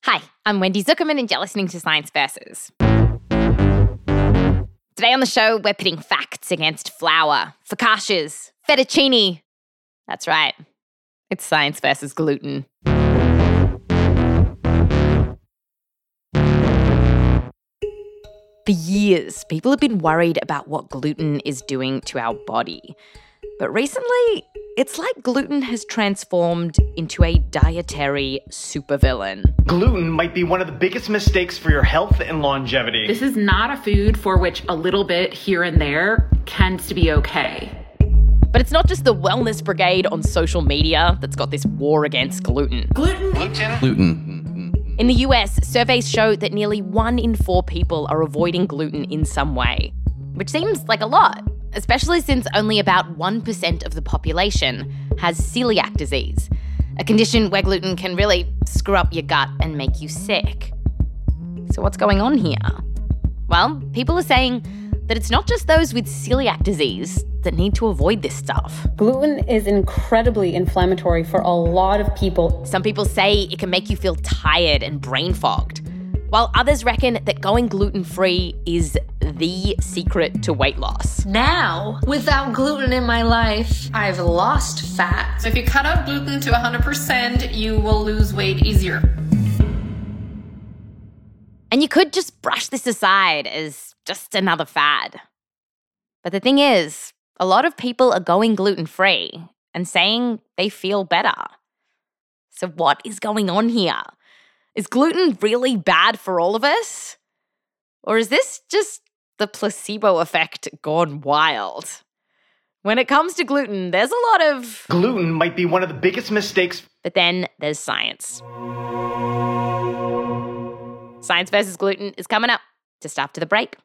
Hi, I'm Wendy Zuckerman and you're listening to Science Versus. Today on the show, we're pitting facts against flour, focaccias, fettuccine. That's right. It's science versus gluten. For years, people have been worried about what gluten is doing to our body. But recently, it's like gluten has transformed into a dietary supervillain. Gluten might be one of the biggest mistakes for your health and longevity. This is not a food for which a little bit here and there tends to be okay. But it's not just the wellness brigade on social media that's got this war against gluten. Gluten. In the US, surveys show that nearly 1 in 4 people are avoiding gluten in some way, which seems like a lot, especially since only about 1% of the population has celiac disease, a condition where gluten can really screw up your gut and make you sick. So what's going on here? Well, people are saying that it's not just those with celiac disease that need to avoid this stuff. Gluten is incredibly inflammatory for a lot of people. Some people say it can make you feel tired and brain fogged, while others reckon that going gluten-free is the secret to weight loss. Now, without gluten in my life, I've lost fat. So if you cut out gluten to 100%, you will lose weight easier. And you could just brush this aside as just another fad. But the thing is, a lot of people are going gluten-free and saying they feel better. So what is going on here? Is gluten really bad for all of us? Or is this just the placebo effect gone wild? When it comes to gluten, there's a lot of... Gluten might be one of the biggest mistakes. But then there's science. Science versus gluten is coming up just after the break.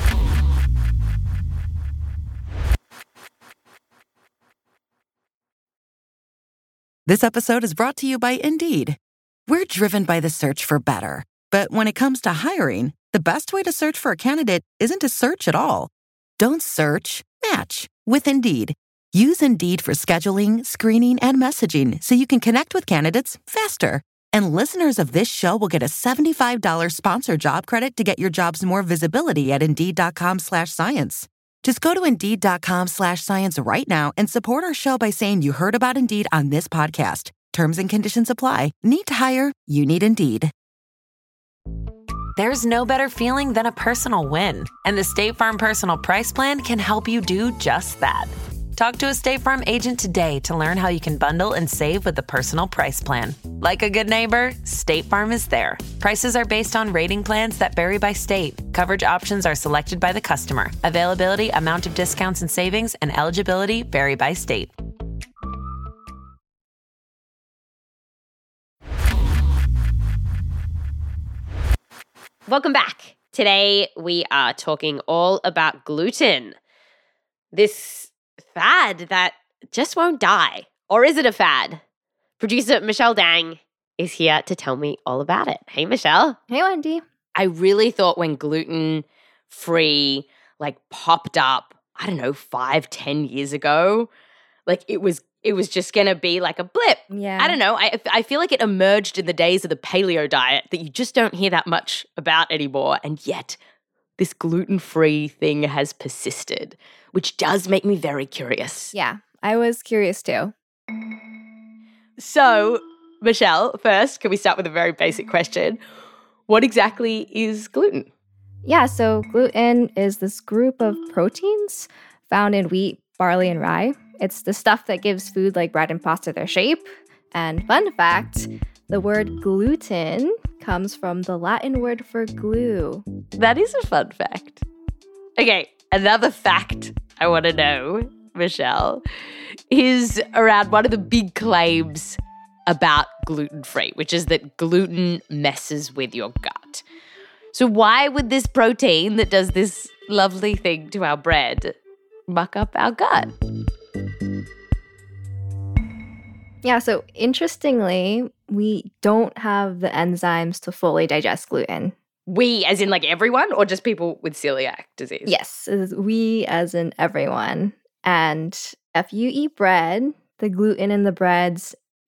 This episode is brought to you by Indeed. We're driven by the search for better. But when it comes to hiring, the best way to search for a candidate isn't to search at all. Don't search, match with Indeed. Use Indeed for scheduling, screening, and messaging so you can connect with candidates faster. And listeners of this show will get a $75 sponsored job credit to get your jobs more visibility at Indeed.com/science. Just go to Indeed.com/science right now and support our show by saying you heard about Indeed on this podcast. Terms and conditions apply. Need to hire? You need Indeed. There's no better feeling than a personal win. And the State Farm Personal Price Plan can help you do just that. Talk to a State Farm agent today to learn how you can bundle and save with the Personal Price Plan. Like a good neighbor, State Farm is there. Prices are based on rating plans that vary by state. Coverage options are selected by the customer. Availability, amount of discounts and savings, and eligibility vary by state. Welcome back. Today we are talking all about gluten. This fad that just won't die. Or is it a fad? Producer Michelle Dang is here to tell me all about it. Hey, Michelle. Hey, Wendy. I really thought when gluten-free popped up, 5-10 years ago, it was just going to be like a blip. Yeah. I don't know. I feel like it emerged in the days of the paleo diet that you just don't hear that much about anymore. And yet this gluten-free thing has persisted, which does make me very curious. Yeah, I was curious too. So, Michelle, first, can we start with a very basic question? What exactly is gluten? Yeah, so gluten is this group of proteins found in wheat, barley, and rye. It's the stuff that gives food like bread and pasta their shape. And fun fact, the word gluten comes from the Latin word for glue. That is a fun fact. Okay, another fact I want to know, Michelle, is around one of the big claims about gluten-free, which is that gluten messes with your gut. So why would this protein that does this lovely thing to our bread muck up our gut? Yeah, so interestingly, we don't have the enzymes to fully digest gluten. We, as in everyone, or just people with celiac disease? Yes, we as in everyone. And if you eat bread, the gluten in the breads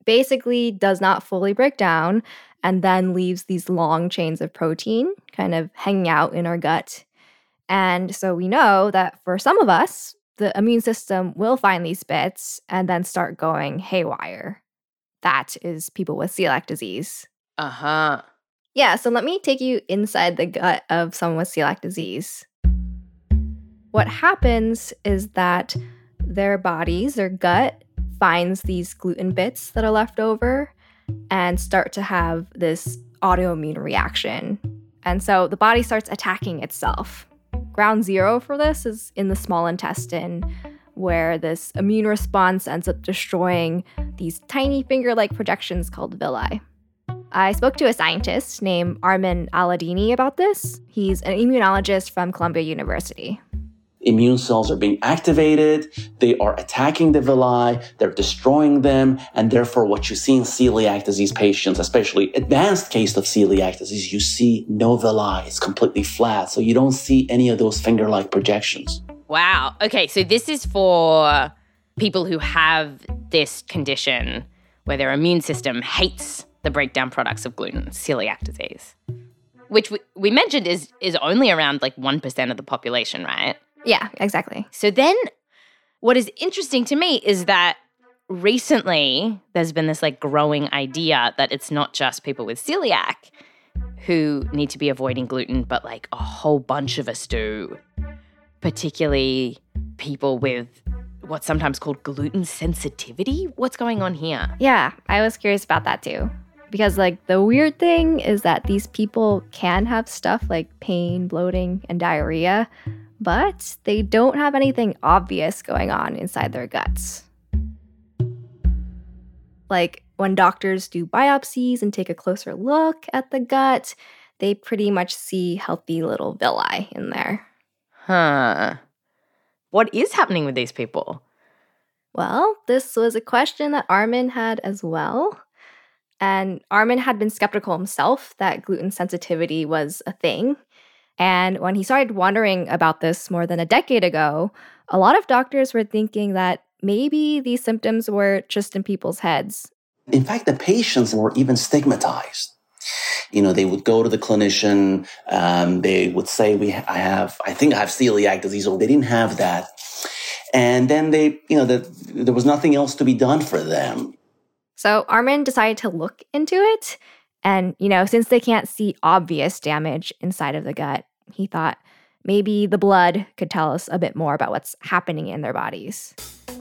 basically does not fully break down and then leaves these long chains of protein kind of hanging out in our gut. And so we know that for some of us, the immune system will find these bits and then start going haywire. That is people with celiac disease. Uh-huh. Yeah, so let me take you inside the gut of someone with celiac disease. What happens is that their bodies, their gut, finds these gluten bits that are left over and start to have this autoimmune reaction. And so the body starts attacking itself. Ground zero for this is in the small intestine, where this immune response ends up destroying these tiny finger-like projections called villi. I spoke to a scientist named Armin Aladini about this. He's an immunologist from Columbia University. Immune cells are being activated, they are attacking the villi, they're destroying them, and therefore what you see in celiac disease patients, especially advanced case of celiac disease, you see no villi, it's completely flat, so you don't see any of those finger-like projections. Wow. Okay, so this is for people who have this condition where their immune system hates the breakdown products of gluten, celiac disease, which we mentioned is only around like 1% of the population, right? Yeah, exactly. So then what is interesting to me is that recently there's been this like growing idea that it's not just people with celiac who need to be avoiding gluten, but like a whole bunch of us do, particularly people with what's sometimes called gluten sensitivity. What's going on here? Yeah, I was curious about that too. Because like the weird thing is that these people can have stuff like pain, bloating, and diarrhea, but they don't have anything obvious going on inside their guts. Like when doctors do biopsies and take a closer look at the gut, they pretty much see healthy little villi in there. Huh. What is happening with these people? Well, this was a question that Armin had as well. And Armin had been skeptical himself that gluten sensitivity was a thing. And when he started wondering about this more than a decade ago, a lot of doctors were thinking that maybe these symptoms were just in people's heads. In fact, the patients were even stigmatized. You know, they would go to the clinician, they would say, I think I have celiac disease, or they didn't have that. And then there was nothing else to be done for them. So Armin decided to look into it. And, since they can't see obvious damage inside of the gut, he thought maybe the blood could tell us a bit more about what's happening in their bodies.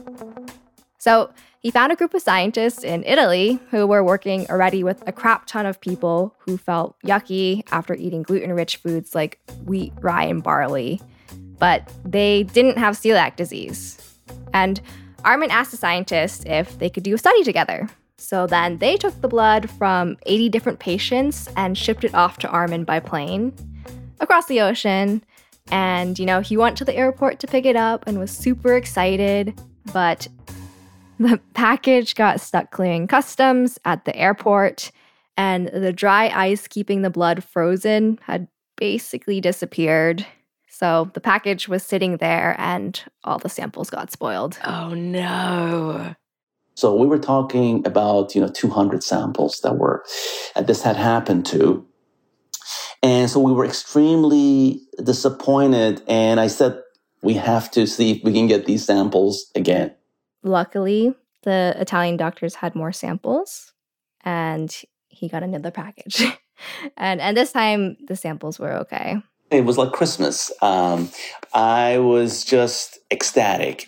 So he found a group of scientists in Italy who were working already with a crap ton of people who felt yucky after eating gluten-rich foods like wheat, rye, and barley. But they didn't have celiac disease. And Armin asked the scientists if they could do a study together. So then they took the blood from 80 different patients and shipped it off to Armin by plane across the ocean. And, he went to the airport to pick it up and was super excited. But the package got stuck clearing customs at the airport, and the dry ice keeping the blood frozen had basically disappeared. So the package was sitting there and all the samples got spoiled. Oh, no. So we were talking about, 200 samples that this had happened to. And so we were extremely disappointed. And I said, we have to see if we can get these samples again. Luckily, the Italian doctors had more samples and he got another package. and this time the samples were okay. It was like Christmas. I was just ecstatic.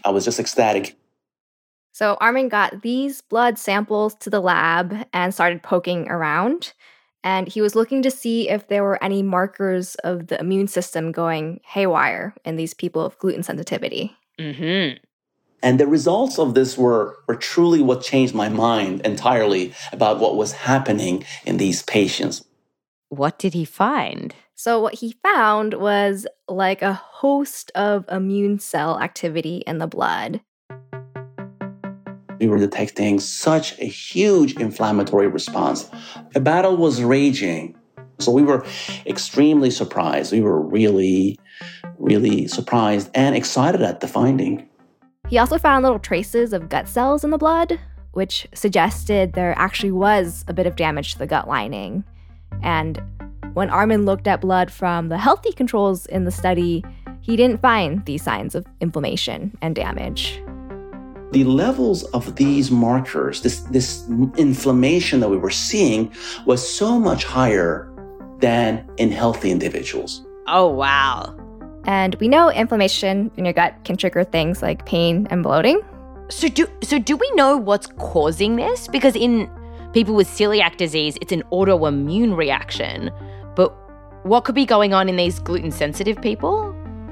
So Armin got these blood samples to the lab and started poking around. And he was looking to see if there were any markers of the immune system going haywire in these people with gluten sensitivity. Mm-hmm. And the results of this were truly what changed my mind entirely about what was happening in these patients. What did he find? So what he found was like a host of immune cell activity in the blood. We were detecting such a huge inflammatory response. A battle was raging. So we were extremely surprised. We were really, really surprised and excited at the finding. He also found little traces of gut cells in the blood, which suggested there actually was a bit of damage to the gut lining. And when Armin looked at blood from the healthy controls in the study, he didn't find these signs of inflammation and damage. The levels of these markers, this inflammation that we were seeing, was so much higher than in healthy individuals. Oh, wow. And we know inflammation in your gut can trigger things like pain and bloating. So do we know what's causing this? Because in people with celiac disease, it's an autoimmune reaction. But what could be going on in these gluten-sensitive people?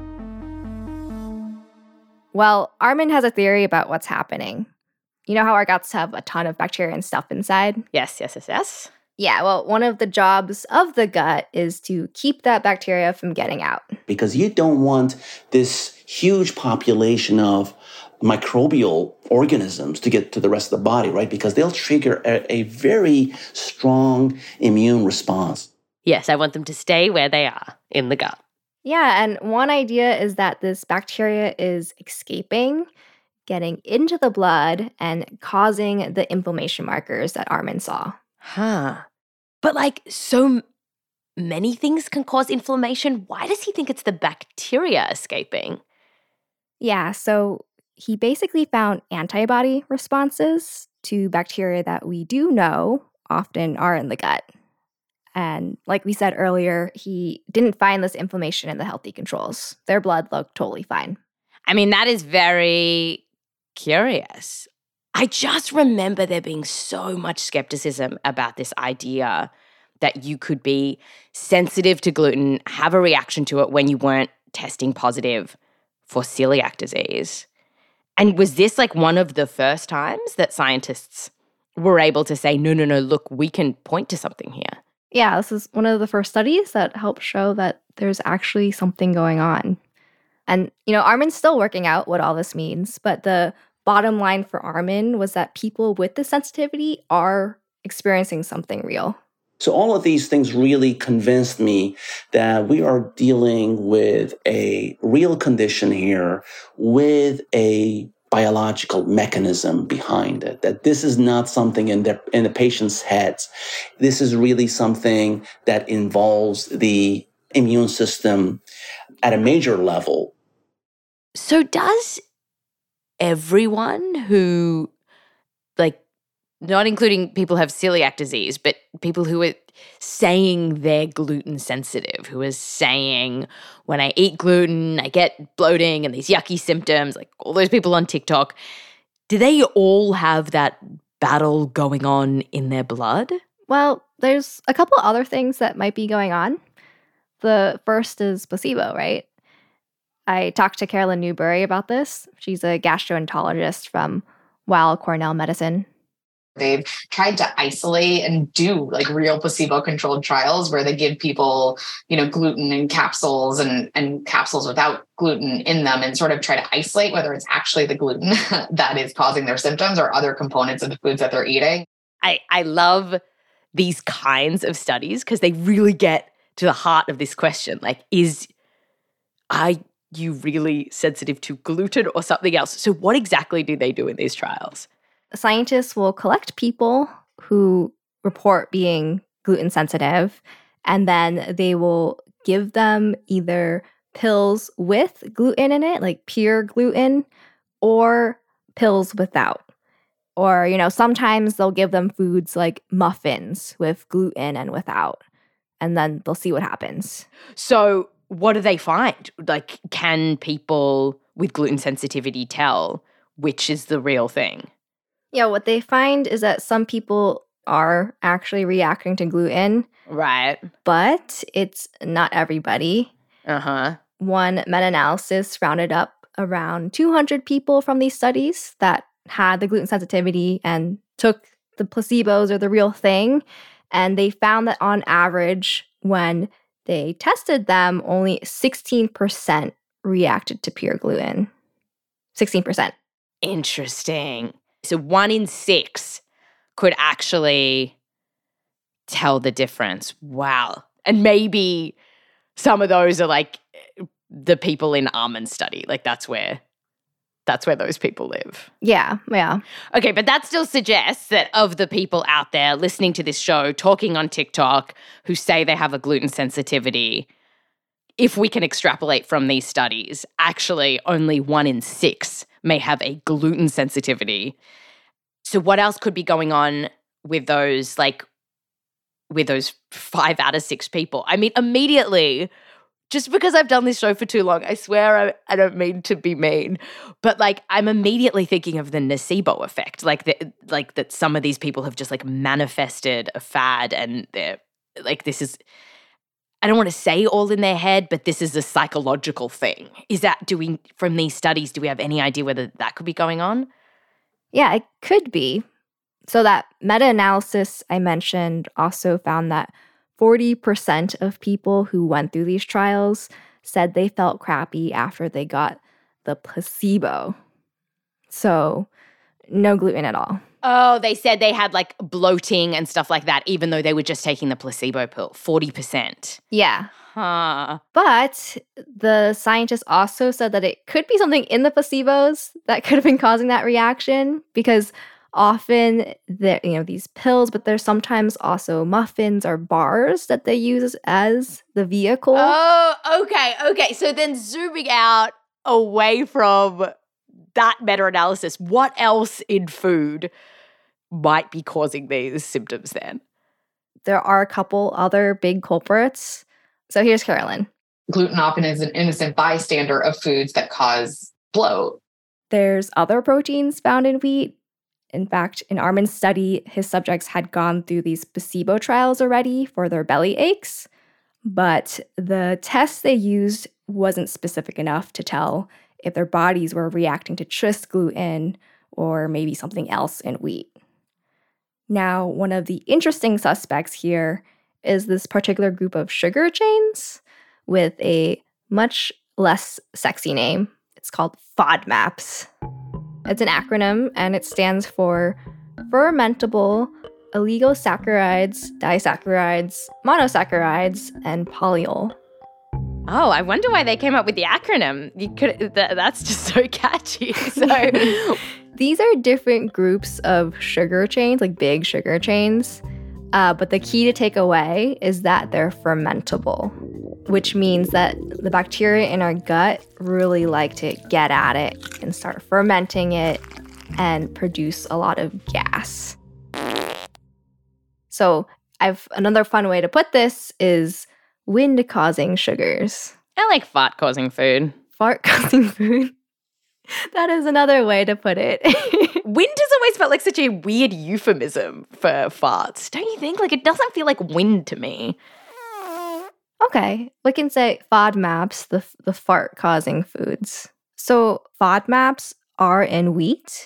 Well, Armin has a theory about what's happening. You know how our guts have a ton of bacteria and stuff inside? Yes. Yeah, well, one of the jobs of the gut is to keep that bacteria from getting out. Because you don't want this huge population of microbial organisms to get to the rest of the body, right? Because they'll trigger a very strong immune response. Yes, I want them to stay where they are, in the gut. Yeah, and one idea is that this bacteria is escaping, getting into the blood, and causing the inflammation markers that Armin saw. Huh. But like so many things can cause inflammation. Why does he think it's the bacteria escaping? Yeah, so he basically found antibody responses to bacteria that we do know often are in the gut. And like we said earlier, he didn't find this inflammation in the healthy controls. Their blood looked totally fine. I mean, that is very curious. I just remember there being so much skepticism about this idea that you could be sensitive to gluten, have a reaction to it when you weren't testing positive for celiac disease. And was this like one of the first times that scientists were able to say, no, look, we can point to something here? Yeah, this is one of the first studies that helped show that there's actually something going on. And, Armin's still working out what all this means, but the bottom line for Armin was that people with the sensitivity are experiencing something real. So all of these things really convinced me that we are dealing with a real condition here with a biological mechanism behind it, that this is not something in the patient's heads. This is really something that involves the immune system at a major level. So does everyone who, not including people who have celiac disease, but people who are saying they're gluten sensitive, who are saying, when I eat gluten, I get bloating and these yucky symptoms, like all those people on TikTok, do they all have that battle going on in their blood? Well, there's a couple other things that might be going on. The first is placebo, right? I talked to Carolyn Newbury about this. She's a gastroenterologist from Weill Cornell Medicine. They've tried to isolate and do real placebo-controlled trials where they give people, gluten in capsules and capsules without gluten in them and sort of try to isolate whether it's actually the gluten that is causing their symptoms or other components of the foods that they're eating. I love these kinds of studies because they really get to the heart of this question. Are you really sensitive to gluten or something else? So what exactly do they do in these trials? Scientists will collect people who report being gluten sensitive, and then they will give them either pills with gluten in it, like pure gluten, or pills without. Or, sometimes they'll give them foods like muffins with gluten and without, and then they'll see what happens. So what do they find? Can people with gluten sensitivity tell which is the real thing? Yeah, what they find is that some people are actually reacting to gluten. Right. But it's not everybody. Uh-huh. One meta-analysis rounded up around 200 people from these studies that had the gluten sensitivity and took the placebos or the real thing. And they found that on average, when they tested them, only 16% reacted to pure gluten. 16%. Interesting. So 1 in 6 could actually tell the difference. Wow. And maybe some of those are the people in Armin's study. That's where that's where those people live. Yeah. Okay, but that still suggests that of the people out there listening to this show, talking on TikTok, who say they have a gluten sensitivity, if we can extrapolate from these studies, actually only 1 in 6 may have a gluten sensitivity. So what else could be going on with those, with those 5 out of 6 people? I mean, immediately, just because I've done this show for too long, I swear I don't mean to be mean, but I'm immediately thinking of the nocebo effect, that some of these people have just manifested a fad, and they're this is, I don't want to say all in their head, but this is a psychological thing. From these studies, do we have any idea whether that could be going on? Yeah, it could be. So that meta-analysis I mentioned also found that 40% of people who went through these trials said they felt crappy after they got the placebo. So no gluten at all. Oh, they said they had bloating and stuff like that, even though they were just taking the placebo pill. 40%. Yeah. Huh. But the scientists also said that it could be something in the placebos that could have been causing that reaction, because often these pills, but there's sometimes also muffins or bars that they use as the vehicle. Oh, okay. So then zooming out away from that meta-analysis, what else in food might be causing these symptoms then? There are a couple other big culprits. So here's Carolyn. Gluten often is an innocent bystander of foods that cause bloat. There's other proteins found in wheat. In fact, in Armin's study, his subjects had gone through these placebo trials already for their belly aches, but the test they used wasn't specific enough to tell if their bodies were reacting to tris gluten or maybe something else in wheat. Now, one of the interesting suspects here is this particular group of sugar chains with a much less sexy name. It's called FODMAPs. It's an acronym, and it stands for fermentable oligosaccharides, disaccharides, monosaccharides, and polyol. Oh, I wonder why they came up with the acronym. That's just so catchy. So these are different groups of sugar chains, big sugar chains. But the key to take away is that they're fermentable, which means that the bacteria in our gut really like to get at it and start fermenting it and produce a lot of gas. So another fun way to put this is wind-causing sugars. I like fart-causing food. Fart-causing food? That is another way to put it. Wind has always felt like such a weird euphemism for farts. Don't you think? It doesn't feel like wind to me. Okay, we can say FODMAPs, the fart-causing foods. So FODMAPs are in wheat.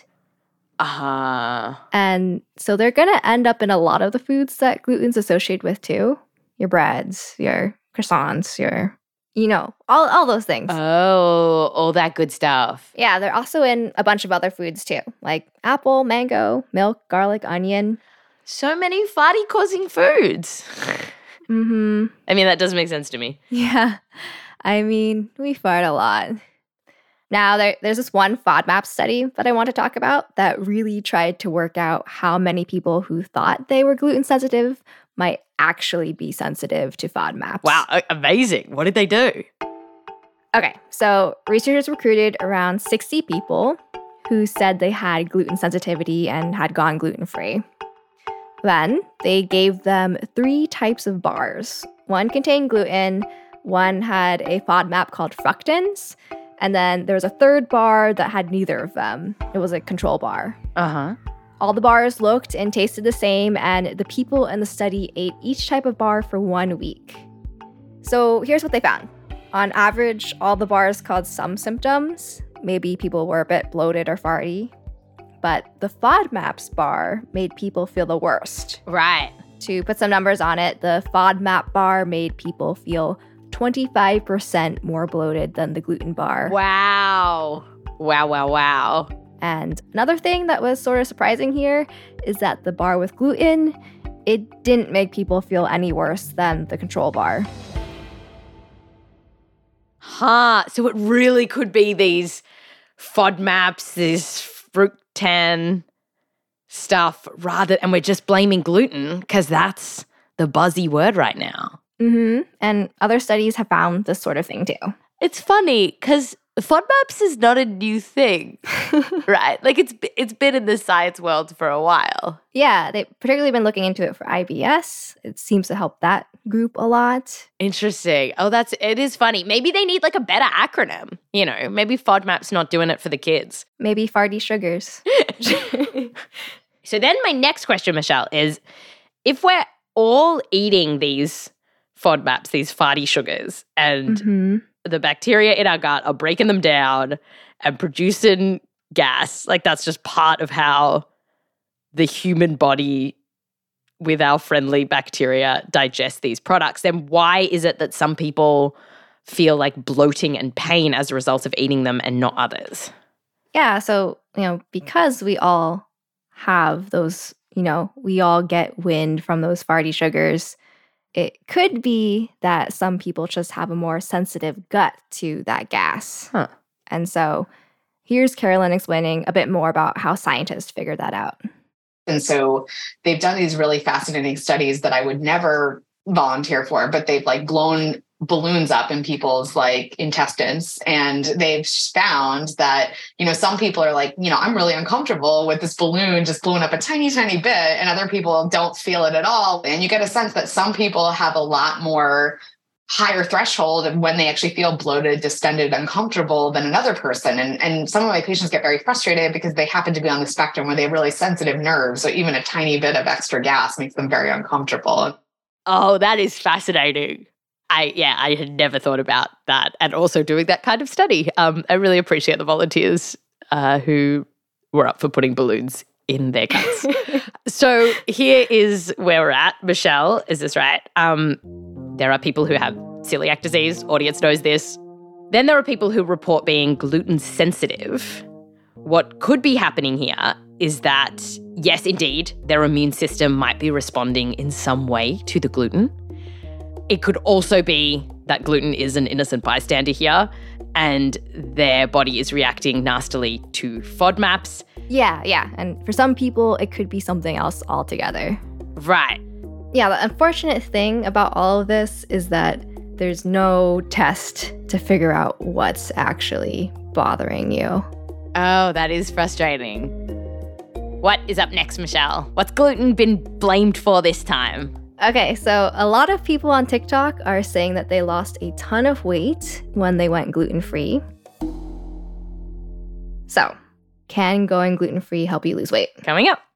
And so they're going to end up in a lot of the foods that gluten's associated with too. Your breads, your croissants, your, all those things. Oh, all that good stuff. Yeah, they're also in a bunch of other foods too, like apple, mango, milk, garlic, onion. So many farty-causing foods. Mm-hmm. I mean, that does make sense to me. Yeah. I mean, we fart a lot. Now, there's this one FODMAP study that I want to talk about that really tried to work out how many people who thought they were gluten sensitive might actually be sensitive to FODMAPs. Wow, amazing. What did they do? Okay, so researchers recruited around 60 people who said they had gluten sensitivity and had gone gluten-free. Then they gave them 3 types of bars. One contained gluten, one had a FODMAP called fructans, and then there was a third bar that had neither of them. It was a control bar. All the bars looked and tasted the same, and the people in the study ate each type of bar for 1 week. So here's what they found. On average, all the bars caused some symptoms. Maybe people were a bit bloated or farty. But the FODMAPs bar made people feel the worst. Right. To put some numbers on it, the FODMAP bar made people feel 25% more bloated than the gluten bar. Wow. Wow. And another thing that was sort of surprising here is that the bar with gluten, it didn't make people feel any worse than the control bar. So it really could be these FODMAPs, this fructan stuff, and we're just blaming gluten because that's the buzzy word right now. Mm-hmm. And other studies have found this sort of thing too. It's funny because FODMAPs is not a new thing, right? Like it's been in the science world for a while. Yeah, they've particularly been looking into it for IBS. It seems to help that group a lot. Interesting. Oh, it is funny. Maybe they need like a better acronym. Maybe FODMAP's not doing it for the kids. Maybe farty sugars. So then my next question, Michelle, is if we're all eating these FODMAPs, these farty sugars, and the bacteria in our gut are breaking them down and producing gas, like that's just part of how the human body with our friendly bacteria digest these products, then why is it that some people feel like bloating and pain as a result of eating them and not others? Yeah, so, because we all have those, we all get wind from those farty sugars, it could be that some people just have a more sensitive gut to that gas. Huh. And so here's Carolyn explaining a bit more about how scientists figured that out. And so they've done these really fascinating studies that I would never volunteer for, but they've like blown balloons up in people's like intestines. And they've found that, some people are like, I'm really uncomfortable with this balloon just blowing up a tiny, tiny bit. And other people don't feel it at all. And you get a sense that some people have a lot more higher threshold when they actually feel bloated, distended, uncomfortable than another person. And some of my patients get very frustrated because they happen to be on the spectrum where they have really sensitive nerves. So even a tiny bit of extra gas makes them very uncomfortable. Oh, that is fascinating. I had never thought about that, and also doing that kind of study. I really appreciate the volunteers who were up for putting balloons in their guts. So here is where we're at. Michelle, is this right? There are people who have celiac disease. Audience knows this. Then there are people who report being gluten sensitive. What could be happening here is that, yes, indeed, their immune system might be responding in some way to the gluten. It could also be that gluten is an innocent bystander here and their body is reacting nastily to FODMAPs. Yeah. And for some people, it could be something else altogether. Right. Yeah, the unfortunate thing about all of this is that there's no test to figure out what's actually bothering you. Oh, that is frustrating. What is up next, Michelle? What's gluten been blamed for this time? Okay, so a lot of people on TikTok are saying that they lost a ton of weight when they went gluten-free. So, can going gluten-free help you lose weight? Coming up.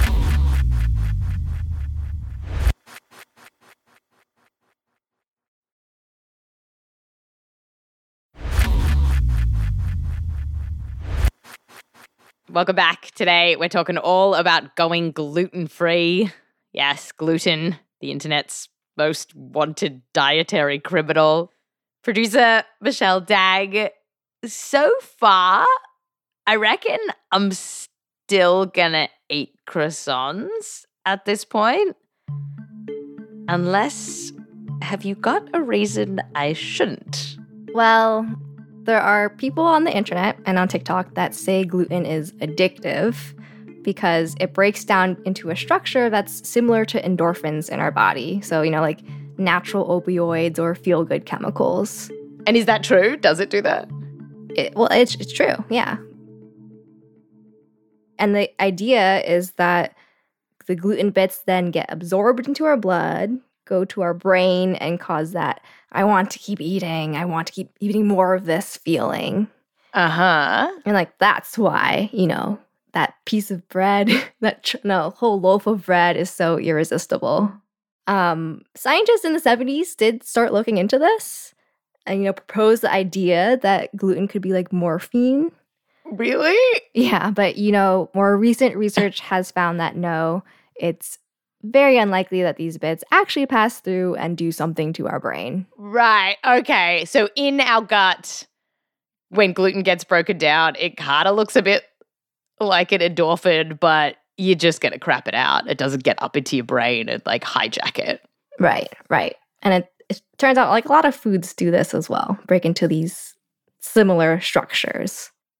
Welcome back. Today, we're talking all about going gluten-free. Yes, gluten, the internet's most wanted dietary criminal. Producer Michelle Dagg, so far, I reckon I'm still gonna eat croissants at this point. Unless, have you got a reason I shouldn't? Well, there are people on the internet and on TikTok that say gluten is addictive because it breaks down into a structure that's similar to endorphins in our body. So, like natural opioids or feel-good chemicals. And is that true? Does it do that? It's true, yeah. And the idea is that the gluten bits then get absorbed into our blood, go to our brain, and cause that I want to keep eating more of this feeling. Uh-huh. And that's why, that piece of bread, whole loaf of bread is so irresistible. Scientists in the 70s did start looking into this and, proposed the idea that gluten could be like morphine. Really? Yeah, but, more recent research has found that no, it's very unlikely that these bits actually pass through and do something to our brain. Right. Okay. So in our gut, when gluten gets broken down, it kind of looks a bit like an endorphin, but you're just going to crap it out. It doesn't get up into your brain and hijack it. Right. And it turns out a lot of foods do this as well, break into these similar structures.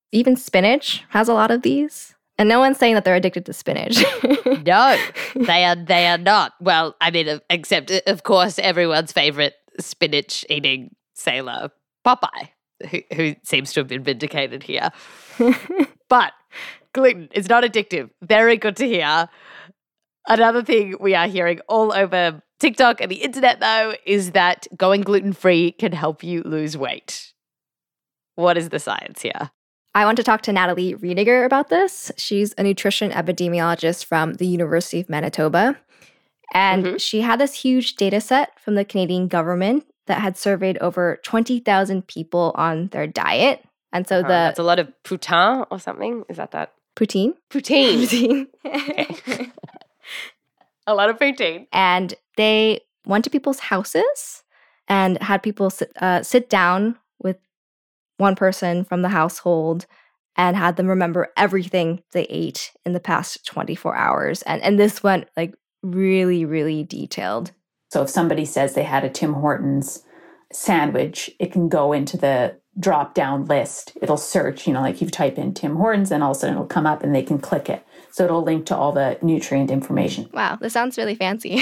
Even spinach has a lot of these. And no one's saying that they're addicted to spinach. No, they are not. Well, I mean, except, of course, everyone's favorite spinach-eating sailor, Popeye, who seems to have been vindicated here. But gluten is not addictive. Very good to hear. Another thing we are hearing all over TikTok and the internet, though, is that going gluten-free can help you lose weight. What is the science here? I want to talk to Natalie Riediger about this. She's a nutrition epidemiologist from the University of Manitoba. And she had this huge data set from the Canadian government that had surveyed over 20,000 people on their diet. And so that's a lot of poutine or something. Is that? Poutine? Poutine. Okay. A lot of poutine. And they went to people's houses and had people sit down with one person from the household and had them remember everything they ate in the past 24 hours. And this went like really, really detailed. So if somebody says they had a Tim Hortons sandwich, it can go into the drop-down list. It'll search, like you type in Tim Hortons and all of a sudden it'll come up and they can click it. So it'll link to all the nutrient information. Wow, this sounds really fancy.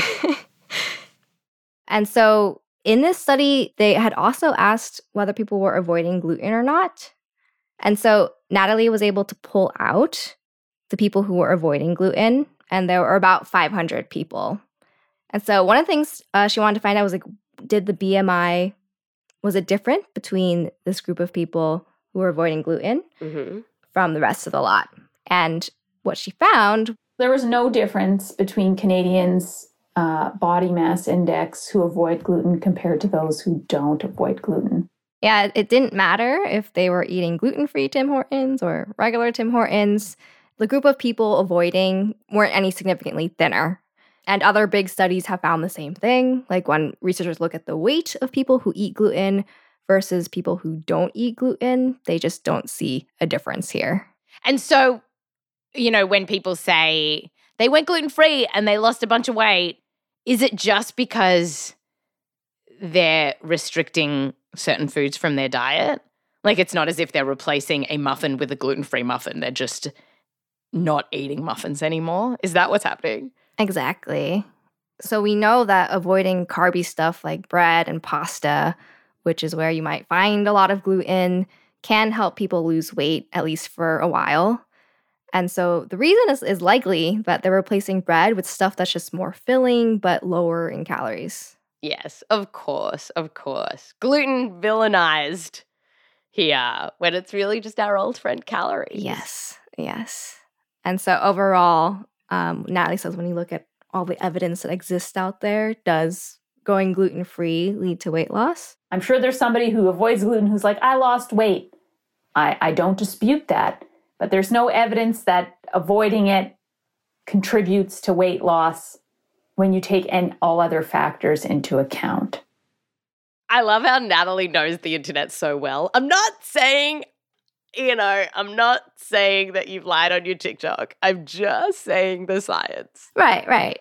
And so in this study, they had also asked whether people were avoiding gluten or not. And so Natalie was able to pull out the people who were avoiding gluten, and there were about 500 people. And so one of the things she wanted to find out was, like, did the BMI, was it different between this group of people who were avoiding gluten from the rest of the lot? And what she found, there was no difference between Canadians' body mass index who avoid gluten compared to those who don't avoid gluten. Yeah, it didn't matter if they were eating gluten-free Tim Hortons or regular Tim Hortons. The group of people avoiding weren't any significantly thinner. And other big studies have found the same thing. Like when researchers look at the weight of people who eat gluten versus people who don't eat gluten, they just don't see a difference here. And so, when people say they went gluten-free and they lost a bunch of weight, is it just because they're restricting certain foods from their diet? Like, it's not as if they're replacing a muffin with a gluten-free muffin. They're just not eating muffins anymore. Is that what's happening? Exactly. So we know that avoiding carby stuff like bread and pasta, which is where you might find a lot of gluten, can help people lose weight, at least for a while. And so the reason is likely that they're replacing bread with stuff that's just more filling but lower in calories. Yes, of course. Gluten villainized here when it's really just our old friend calories. Yes. And so overall, Natalie says when you look at all the evidence that exists out there, does going gluten-free lead to weight loss? I'm sure there's somebody who avoids gluten who's like, I lost weight. I don't dispute that. But there's no evidence that avoiding it contributes to weight loss when you take all other factors into account. I love how Natalie knows the internet so well. I'm not saying that you've lied on your TikTok. I'm just saying the science. Right.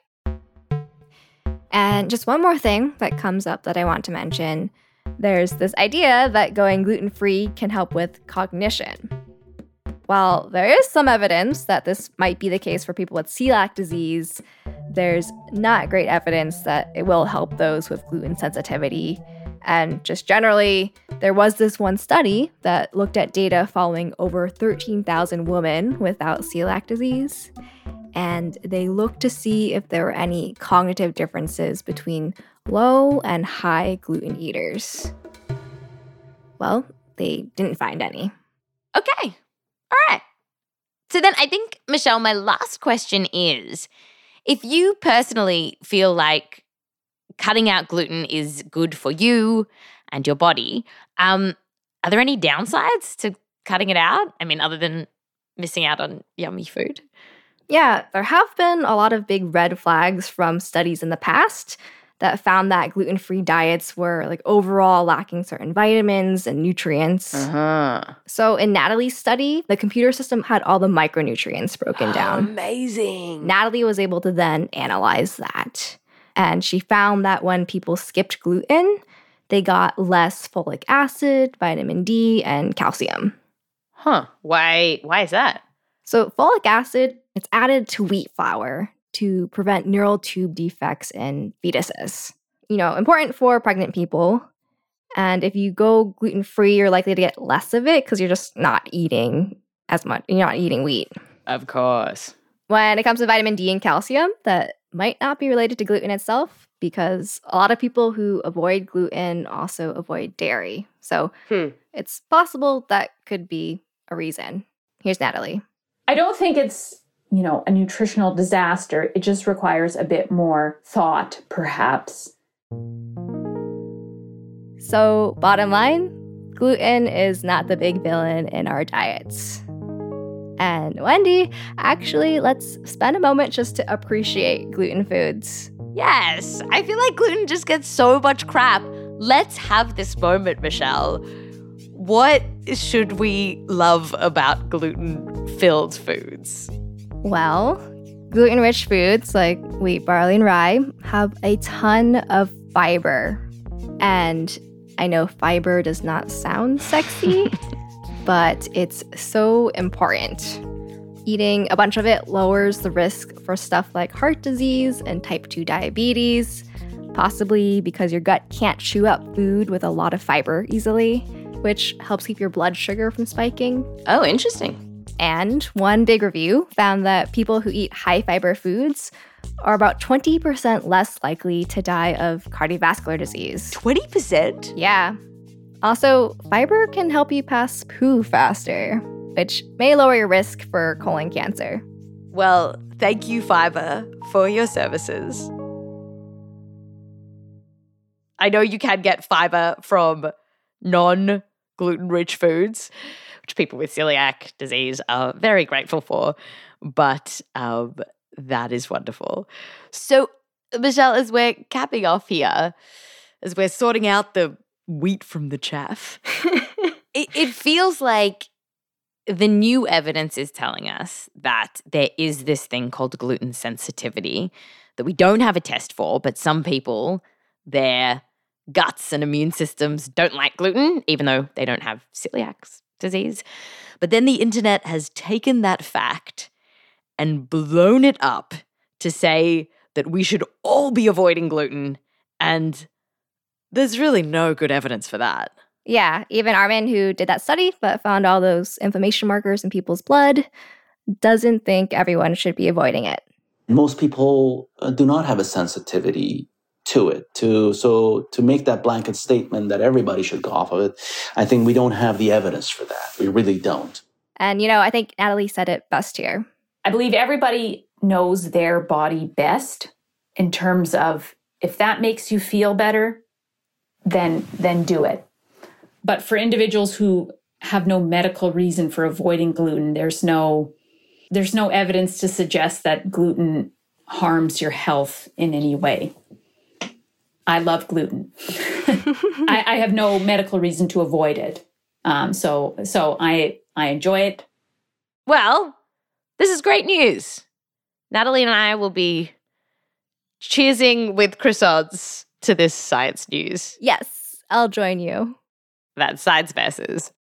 And just one more thing that comes up that I want to mention. There's this idea that going gluten-free can help with cognition. While there is some evidence that this might be the case for people with celiac disease, there's not great evidence that it will help those with gluten sensitivity. And just generally, there was this one study that looked at data following over 13,000 women without celiac disease. And they looked to see if there were any cognitive differences between low and high gluten eaters. Well, they didn't find any. Okay. All right. So then I think, Michelle, my last question is, if you personally feel like cutting out gluten is good for you and your body, are there any downsides to cutting it out? I mean, other than missing out on yummy food? Yeah, there have been a lot of big red flags from studies in the past that found that gluten-free diets were like overall lacking certain vitamins and nutrients. So in Natalie's study, the computer system had all the micronutrients broken down. Amazing. Natalie was able to then analyze that. And she found that when people skipped gluten, they got less folic acid, vitamin D, and calcium. Huh. Why is that? So folic acid, it's added to wheat flour to prevent neural tube defects in fetuses. Important for pregnant people. And if you go gluten-free, you're likely to get less of it because you're just not eating as much. You're not eating wheat. Of course. When it comes to vitamin D and calcium, that might not be related to gluten itself because a lot of people who avoid gluten also avoid dairy. So it's possible that could be a reason. Here's Natalie. I don't think it's, a nutritional disaster. It just requires a bit more thought, perhaps. So, bottom line, gluten is not the big villain in our diets. And Wendy, actually, let's spend a moment just to appreciate gluten foods. Yes, I feel like gluten just gets so much crap. Let's have this moment, Michelle. What should we love about gluten-filled foods? Well, gluten-rich foods like wheat, barley, and rye have a ton of fiber. And I know fiber does not sound sexy, but it's so important. Eating a bunch of it lowers the risk for stuff like heart disease and type 2 diabetes, possibly because your gut can't chew up food with a lot of fiber easily, which helps keep your blood sugar from spiking. Oh, interesting. And one big review found that people who eat high fiber foods are about 20% less likely to die of cardiovascular disease. 20%? Yeah. Also, fiber can help you pass poo faster, which may lower your risk for colon cancer. Well, thank you, fiber, for your services. I know you can get fiber from non-gluten-rich foods, which people with celiac disease are very grateful for, but that is wonderful. So, Michelle, as we're capping off here, as we're sorting out the wheat from the chaff, it feels like the new evidence is telling us that there is this thing called gluten sensitivity that we don't have a test for, but some people, their guts and immune systems don't like gluten, even though they don't have celiac disease. But then the internet has taken that fact and blown it up to say that we should all be avoiding gluten, and there's really no good evidence for that. Yeah, even Armin, who did that study but found all those inflammation markers in people's blood, doesn't think everyone should be avoiding it. Most people do not have a sensitivity to it. So to make that blanket statement that everybody should go off of it, I think we don't have the evidence for that. We really don't. And, I think Natalie said it best here. I believe everybody knows their body best in terms of if that makes you feel better, then do it. But for individuals who have no medical reason for avoiding gluten, there's no evidence to suggest that gluten harms your health in any way. I love gluten. I have no medical reason to avoid it. So I enjoy it. Well, this is great news. Natalie and I will be cheersing with croissants to this science news. Yes, I'll join you. That's Science Versus.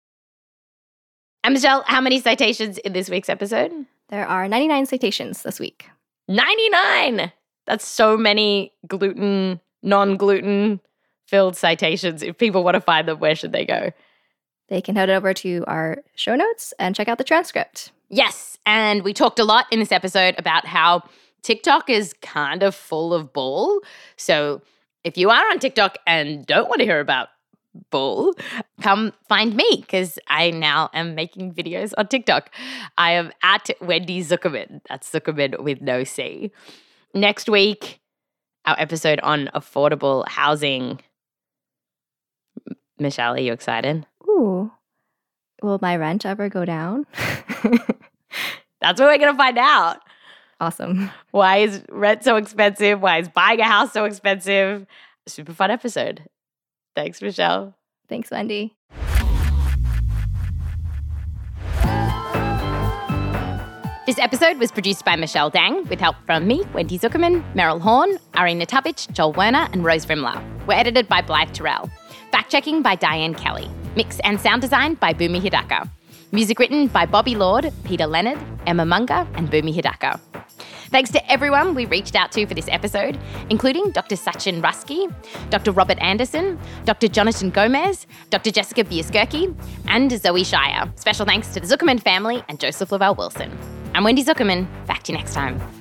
And Michelle, how many citations in this week's episode? There are 99 citations this week. 99! That's so many non-gluten filled citations. If people want to find them, where should they go? They can head over to our show notes and check out the transcript. Yes, and we talked a lot in this episode about how TikTok is kind of full of bull. So if you are on TikTok and don't want to hear about bull, come find me because I now am making videos on TikTok. I am at Wendy Zuckerman. That's Zuckerman with no C. Next week, our episode on affordable housing. Michelle, are you excited? Ooh. Will my rent ever go down? That's what we're going to find out. Awesome. Why is rent so expensive? Why is buying a house so expensive? Super fun episode. Thanks, Michelle. Thanks, Wendy. This episode was produced by Michelle Dang with help from me, Wendy Zuckerman, Meryl Horn, Arina Tabic, Joel Werner, and Rose Rimler. We're edited by Blythe Terrell. Fact-checking by Diane Kelly. Mix and sound design by Boomy Hidaka. Music written by Bobby Lord, Peter Leonard, Emma Munger, and Bhumi Hidaka. Thanks to everyone we reached out to for this episode, including Dr. Sachin Rusky, Dr. Robert Anderson, Dr. Jonathan Gomez, Dr. Jessica Bierskirky, and Zoe Shire. Special thanks to the Zuckerman family and Joseph Lavelle Wilson. I'm Wendy Zuckerman. Back to you next time.